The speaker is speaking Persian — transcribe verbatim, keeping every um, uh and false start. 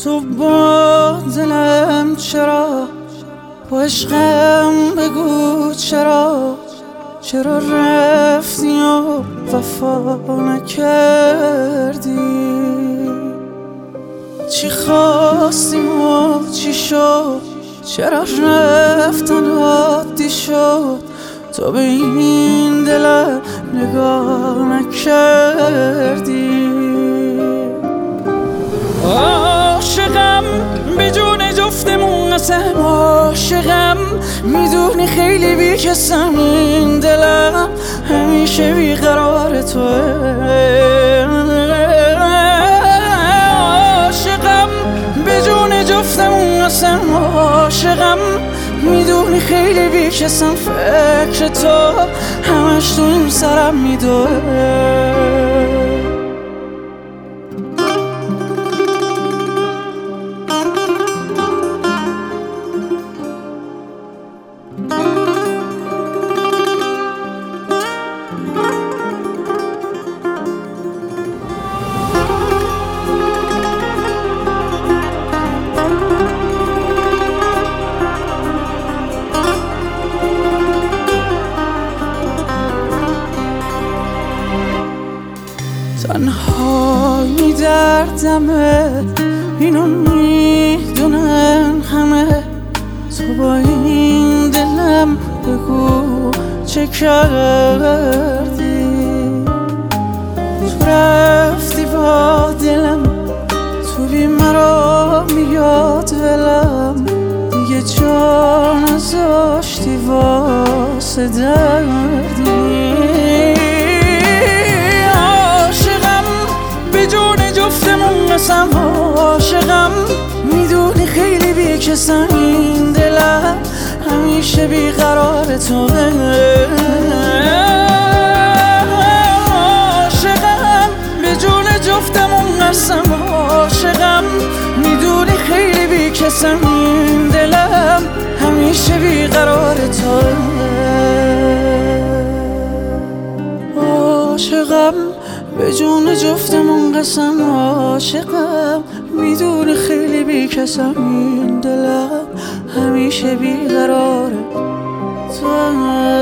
تو با دلم چرا، با عشقم بگو چرا، چرا رفتی و وفا نکردی؟ چی خواستیم و چی شد؟ چرا رفتن عادی شد؟ تو به این دلم نگاه نکردی. عاشقم بدون جفتمون قسم، عاشقم میدونی خیلی بیکسم، این دلم همیشه بیقرار توه. عاشقم بدون جفتمون قسم، عاشقم میدونی خیلی بیکسم، فکر تو همش تو این سرم میدوه. تنهایی دردمه، اینو میدونن همه، تو با این دلم بگو چه کردی؟ تو رفتی با دلم، تو بی مرا میاد ولم، دیگه جا نذاشتی واسه دردی. قسم عاشقم میدونی خیلی بیکسم، این دلم همیشه بیقرار توه. عاشقم به جون جفتمون قسم، عاشقم میدونی خیلی بیکسم، این دلم همیشه بیقرار توه. عاشقم به جون جفتمون قسم، عاشقم میدونی خیلی بیکسم، این دلم همیشه بیقراره تو.